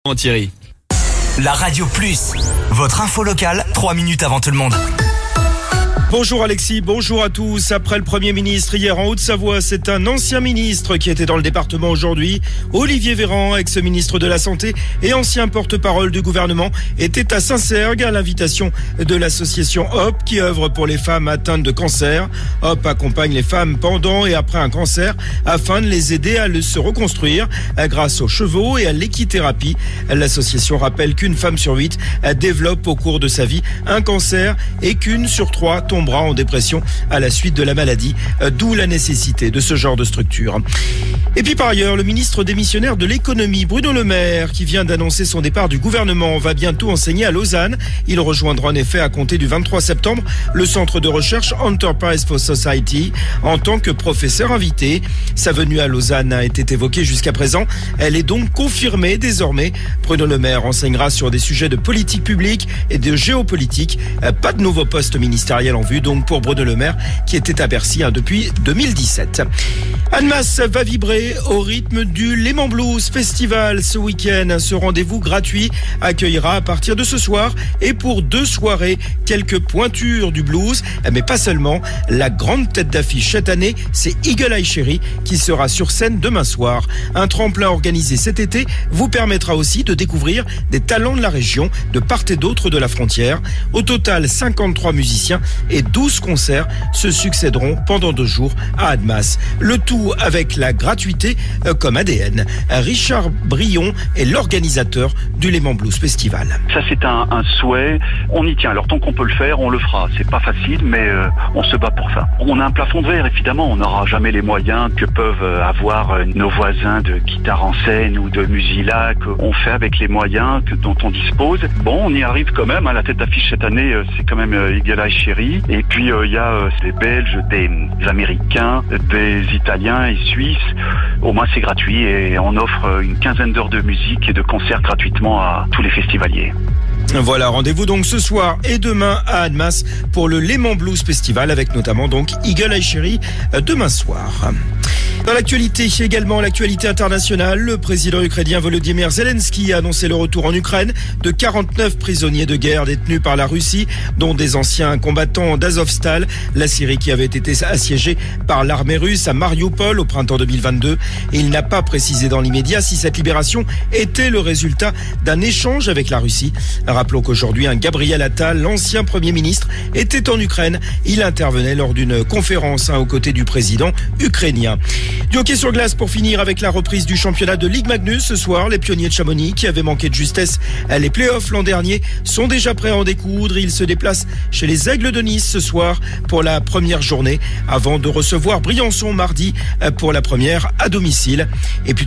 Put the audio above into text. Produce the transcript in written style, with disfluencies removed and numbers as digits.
Thierry. La Radio Plus, votre info locale, 3 minutes avant tout le monde. Bonjour Alexis, bonjour à tous. Après le Premier ministre hier en Haute-Savoie, c'est un ancien ministre qui était dans le département aujourd'hui. Olivier Véran, ex-ministre de la Santé et ancien porte-parole du gouvernement, était à Saint-Cergue à l'invitation de l'association HOP qui œuvre pour les femmes atteintes de cancer. HOP accompagne les femmes pendant et après un cancer afin de les aider à se reconstruire grâce aux chevaux et à l'équithérapie. L'association rappelle qu'une femme sur 8 développe au cours de sa vie un cancer et qu'une sur 3 tombera en dépression à la suite de la maladie, d'où la nécessité de ce genre de structure. Et puis par ailleurs, le ministre démissionnaire de l'économie, Bruno Le Maire, qui vient d'annoncer son départ du gouvernement, va bientôt enseigner à Lausanne. Il rejoindra en effet à compter du 23 septembre le centre de recherche Enterprise for Society en tant que professeur invité. Sa venue à Lausanne a été évoquée jusqu'à présent. Elle est donc confirmée désormais. Bruno Le Maire enseignera sur des sujets de politique publique et de géopolitique. Pas de nouveau poste ministériel en vue donc pour Bruno Le Maire qui était à Bercy depuis 2017. Annemasse va vibrer au rythme du Léman Blues Festival ce week-end. Ce rendez-vous gratuit accueillera à partir de ce soir et pour 2 soirées quelques pointures du blues, mais pas seulement. La grande tête d'affiche cette année, c'est Eagle Eye Cherry qui sera sur scène demain soir. Un tremplin organisé cet été vous permettra aussi de découvrir des talents de la région, de part et d'autre de la frontière. Au total, 53 musiciens et 12 concerts se succéderont pendant 2 jours à Annemasse. Le tout avec la gratuité comme ADN. Richard Brion est l'organisateur du Léman Blues Festival. Ça c'est un souhait, on y tient. Alors tant qu'on peut le faire, on le fera. C'est pas facile, mais on se bat pour ça. On a un plafond de verre évidemment, on n'aura jamais les moyens que peuvent avoir nos voisins de guitare en scène ou de Musila, qu'on fait avec les moyens dont on dispose. Bon, on y arrive quand même, la tête d'affiche cette année c'est quand même Eagle Eye Cherry. Et puis il y a des Belges, des Américains, des Italiens et Suisses. Au moins c'est gratuit et on offre une 15aine d'heures de musique et de concerts gratuitement à tous les festivaliers. Voilà, rendez-vous donc ce soir et demain à Annemasse pour le Léman Blues Festival avec notamment donc Eagle Eye Cherry demain soir. Dans l'actualité, également l'actualité internationale, le président ukrainien Volodymyr Zelensky a annoncé le retour en Ukraine de 49 prisonniers de guerre détenus par la Russie, dont des anciens combattants d'Azovstal, la Syrie qui avait été assiégée par l'armée russe à Mariupol au printemps 2022. Et il n'a pas précisé dans l'immédiat si cette libération était le résultat d'un échange avec la Russie. Rappelons qu'aujourd'hui, un Gabriel Attal, l'ancien Premier ministre, était en Ukraine. Il intervenait lors d'une conférence aux côtés du président ukrainien. Du hockey sur glace pour finir avec la reprise du championnat de Ligue Magnus ce soir. Les pionniers de Chamonix qui avaient manqué de justesse les playoffs l'an dernier sont déjà prêts à en découdre. Ils se déplacent chez les Aigles de Nice ce soir pour la première journée avant de recevoir Briançon mardi pour la première à domicile. Et puis